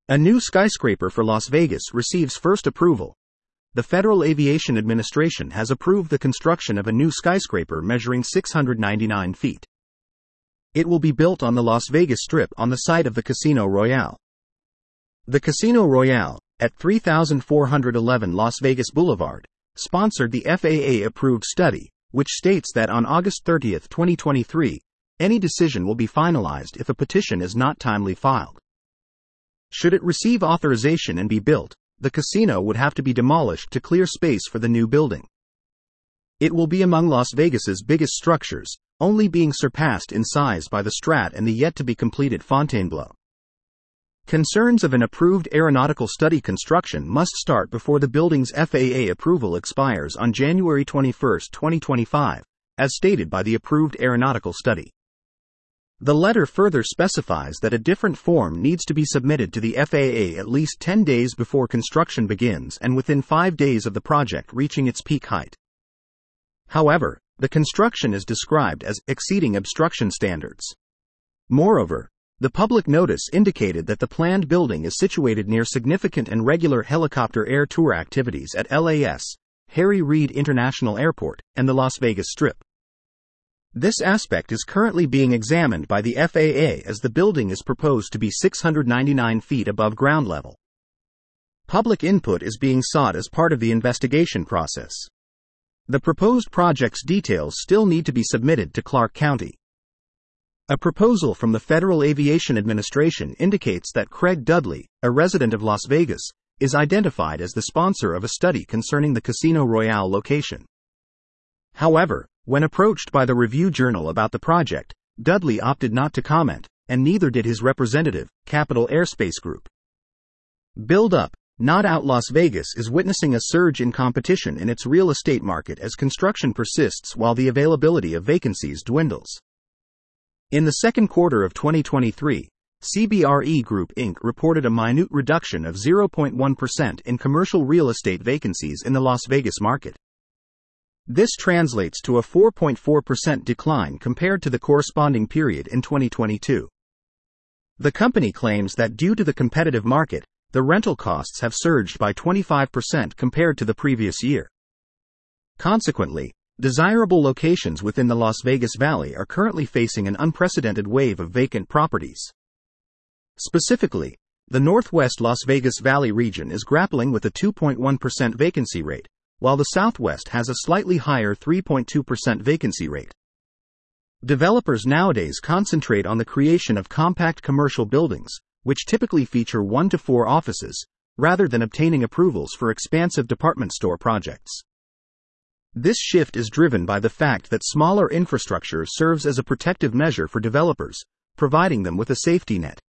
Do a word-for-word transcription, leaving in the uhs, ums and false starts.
A new skyscraper for Las Vegas receives first approval. The Federal Aviation Administration has approved the construction of a new skyscraper measuring six hundred ninety-nine feet. It will be built on the Las Vegas Strip on the site of the Casino Royale. The Casino Royale, at three thousand four hundred eleven Las Vegas Boulevard, sponsored the F A A-approved study, which states that on August thirtieth, twenty twenty-three, any decision will be finalized if a petition is not timely filed. Should it receive authorization and be built, the casino would have to be demolished to clear space for the new building. It will be among Las Vegas's biggest structures, only being surpassed in size by the Strat and the yet-to-be-completed Fontainebleau. Concerns of an approved aeronautical study construction must start before the building's F A A approval expires on January twenty-first, twenty twenty-five, as stated by the approved aeronautical study. The letter further specifies that a different form needs to be submitted to the F A A at least ten days before construction begins and within five days of the project reaching its peak height. However, the construction is described as exceeding obstruction standards. Moreover, the public notice indicated that the planned building is situated near significant and regular helicopter air tour activities at L A S, Harry Reid International Airport, and the Las Vegas Strip. This aspect is currently being examined by the F A A as the building is proposed to be six hundred ninety-nine feet above ground level. Public input is being sought as part of the investigation process. The proposed project's details still need to be submitted to Clark County. A proposal from the Federal Aviation Administration indicates that Craig Dudley, a resident of Las Vegas, is identified as the sponsor of a study concerning the Casino Royale location. However, when approached by the Review Journal about the project, Dudley opted not to comment, and neither did his representative, Capital Airspace Group. Build Up, Not Out Las Vegas is witnessing a surge in competition in its real estate market as construction persists while the availability of vacancies dwindles. In the second quarter of twenty twenty-three, C B R E Group Incorporated reported a minute reduction of zero point one percent in commercial real estate vacancies in the Las Vegas market. This translates to a four point four percent decline compared to the corresponding period in twenty twenty-two. The company claims that due to the competitive market, the rental costs have surged by twenty-five percent compared to the previous year. Consequently, desirable locations within the Las Vegas Valley are currently facing an unprecedented wave of vacant properties. Specifically, the Northwest Las Vegas Valley region is grappling with a two point one percent vacancy rate, while the Southwest has a slightly higher three point two percent vacancy rate. Developers nowadays concentrate on the creation of compact commercial buildings, which typically feature one to four offices, rather than obtaining approvals for expansive department store projects. This shift is driven by the fact that smaller infrastructure serves as a protective measure for developers, providing them with a safety net.